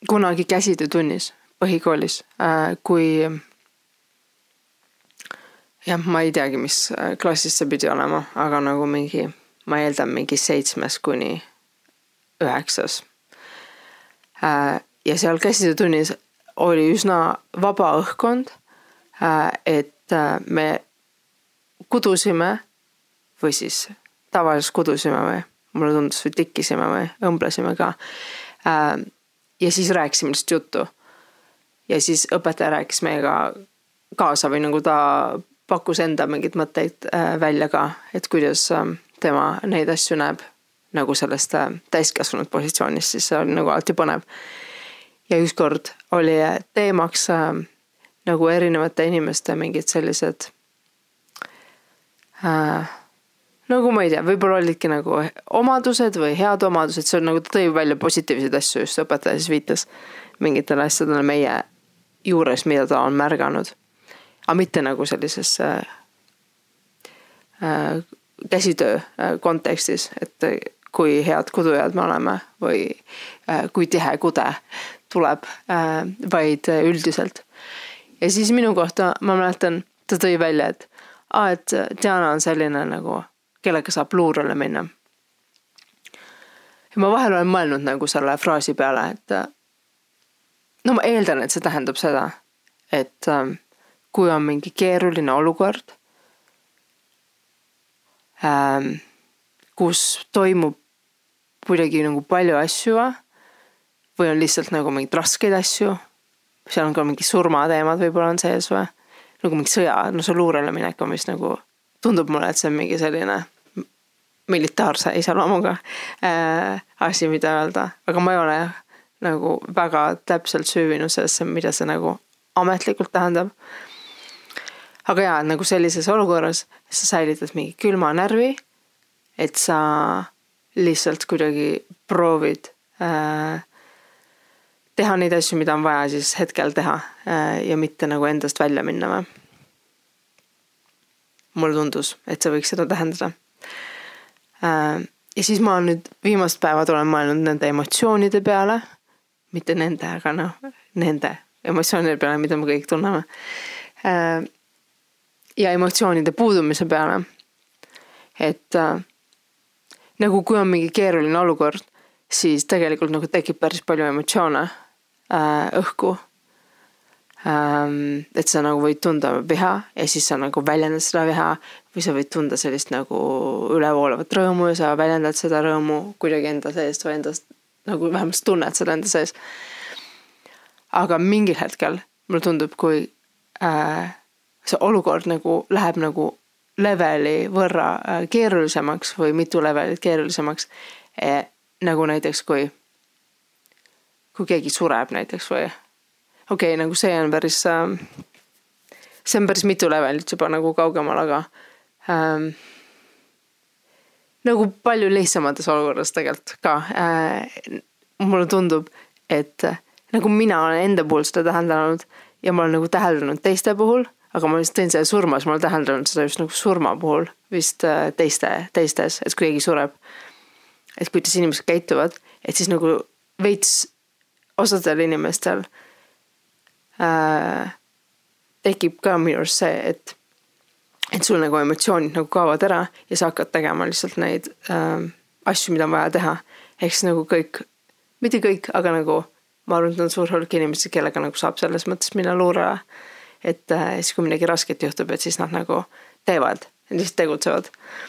kunagi käsitöötunnis põhikoolis, kui jah, ma ei teagi, mis klassis see pidi olema, aga nagu mingi, ma eeldan mingi 7 kuni 9. Ja seal käsitöötunnis oli üsna vaba õhkkond, et me kudusime või siis tavaliselt kudusime või mulle tundus või tikkisime või õmblesime ka. Ja siis rääkisime lihtsalt juttu. Ja siis õpetaja rääkis meiega kaasa või nagu ta pakkus enda mingid mõtteid välja ka, et kuidas tema neid asju näeb nagu sellest täiskasvanud positsioonist, siis see oli nagu alati põnev. Ja ükskord oli teemaks nagu erinevate inimeste mingid sellised nagu ma ei tea, võib-olla olidki nagu omadused või head omadused, see on nagu ta tõi välja positiivseid asju, just õpetaja siis viitas mingitele asjadele meie juures, mida ta on märganud. Aga mitte nagu sellises käsitöö kontekstis, et kui head kudujad me oleme või kui tihe kude tuleb, vaid üldiselt. Ja siis minu kohta ma mäletan, ta tõi välja, et Diana on selline nagu kellega saab luurele minna. Ja ma vahel olen mõelnud nagu selle fraasi peale, et no ma eeldan, et see tähendab seda, et kui on mingi keeruline olukord, kus toimub kuidagi nagu palju asju või on lihtsalt nagu mingid raskeid asju, seal on ka mingi surmateemad võib-olla on sees või nagu mingi sõja, no see luurele minek on vist nagu tundub mulle, et see on mingi selline militaarse iseloomuga asi, mida öelda. Aga ma ei ole nagu väga täpselt süüvinud sellesse, mida see nagu ametlikult tähendab. Aga jaa, nagu sellises olukorras sa säilitad mingi külma närvi, et sa lihtsalt kuidagi proovid teha neid asju, mida on vaja siis hetkel teha ja mitte nagu endast välja minna. Mulle tundus, et see võiks seda tähendada. Ja siis ma nüüd viimast päevad olen mõelnud nende emotsioonide peale, mitte nende, aga nende emotsioonide peale, mida me kõik tunneme. Ja emotsioonide puudumise peale. Et nagu kui on mingi keeruline olukord, siis tegelikult nagu tekib päris palju emotsioone õhku. Et sa nagu võid tunda viha ja siis sa nagu väljendad seda viha või sa võid tunda sellist nagu ülevoolavat rõõmu ja sa väljendad seda rõõmu kuidagi enda seest või endast nagu vähemalt tunned seda enda sees. Aga mingil hetkel mulle tundub, kui see olukord nagu läheb nagu leveli võrra keerulisemaks või mitu levelit keerulisemaks, nagu näiteks kui keegi sureb näiteks või okei, nagu see on päris mitu levelit juba nagu kaugemal, aga nagu palju lihtsamates olukorras tegelikult ka. Mulle tundub, et nagu mina olen enda puhul seda täheldanud ja ma olen nagu täheldanud teiste puhul, aga ma just tõin selle surmas, ma olen täheldanud seda just nagu surma puhul vist teistes, et kui keegi sureb, et kuidas inimesed käituvad, et siis nagu veits osadel inimestel tekib ka minu arust see, et sul nagu emotsioonid nagu kaovad ära ja sa hakkad tegema lihtsalt neid asju, mida on vaja teha. Ehk siis nagu kõik, mitte kõik, aga nagu ma arvan, et on suur hulk inimesi, kellega nagu saab selles mõttes minna luurele, et siis kui midagi rasket juhtub, et siis nad nagu teevad, lihtsalt tegutsevad.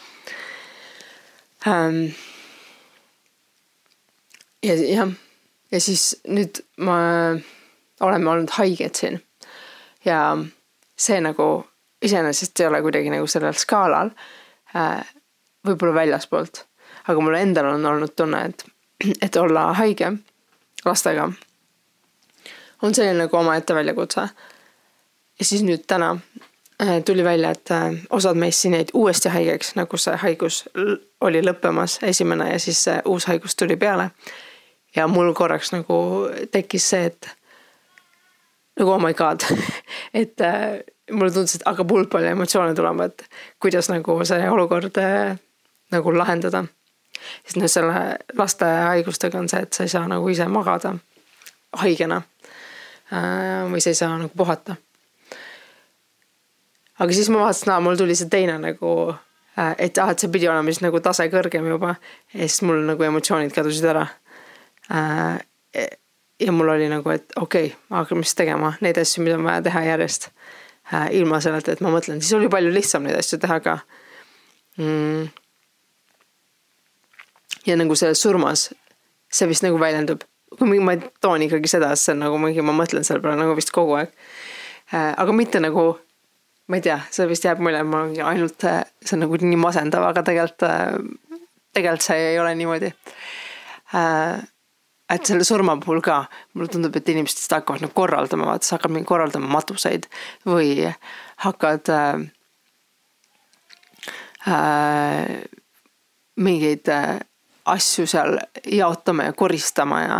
Ja siis nüüd ma oleme olnud haiged siin ja see nagu iseenesest ei ole kuidagi nagu sellel skaalal võib-olla väljaspoolt, aga mulle endal on olnud tunne, et olla haige lastega on selline nagu omaette väljakutse. Ja siis nüüd täna tuli välja, et osad meist siin jäid uuesti haigeks, nagu see haigus oli lõppemas esimene ja siis see uus haigus tuli peale. Ja mul korraks nagu tekkis see, et nagu oh my god, et mulle tundus, et hakkab hullult palju emotsioone tulema, et kuidas nagu see olukord nagu lahendada. Sest selle laste haigustega on see, et sa ei saa nagu ise magada haigena või sa ei saa nagu puhata. Aga siis ma vaatasin, mul tuli see teine nagu, et see pidi olema siis nagu tase kõrgem juba ja siis mul nagu emotsioonid kadusid ära. Ja mul oli nagu, et okei, ma hakkame siis tegema neid asju, mida on vaja teha järjest ilma sellelt, et ma mõtlen, siis oli palju lihtsam neid asju teha ka. Ja nagu see surmas, see vist nagu väljendub, kui ma toon ikkagi seda, see on nagu mingi, ma mõtlen selle peale nagu vist kogu aeg. Aga mitte nagu, ma ei tea, see vist jääb mulje, ma ainult, see on nagu nii masendav, aga tegelikult see ei ole niimoodi. Et selle surma puhul ka, mulle tundub, et inimesed hakkavad nagu korraldama, vaata, sa hakkad mingi korraldama matuseid või hakkad mingeid asju seal jaotama ja koristama ja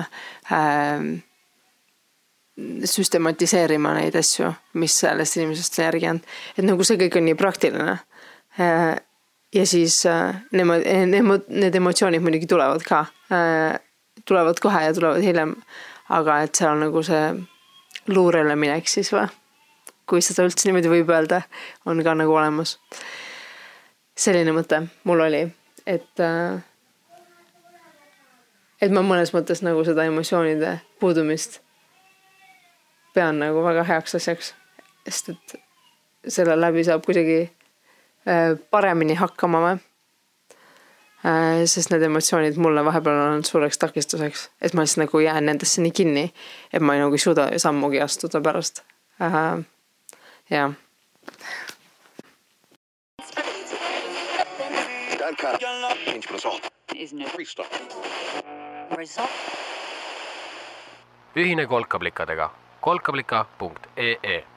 süstematiseerima neid asju, mis sellest inimesest järgi on. Et nagu see kõik on nii praktiline. Ja siis need emotsioonid muidugi tulevad ka. Tulevad kohe ja tulevad hiljem. Aga et seal on nagu see luurele minek siis või? Kui seda üldse niimoodi võib öelda, on ka nagu olemas. Selline mõte mul oli, et ma mõnes mõttes nagu seda emotsioonide puudumist pean nagu väga heaks asjaks, sest et selle läbi saab kuidagi paremini hakkama või. Sest need emotsioonid mulle vahepeal on suureks takistuseks, et ma siis nagu jään nendesse nii kinni, et ma ei nagu suuda sammugi astuda pärast. Ja. Ühine kolkaplikadega kolkablika.ee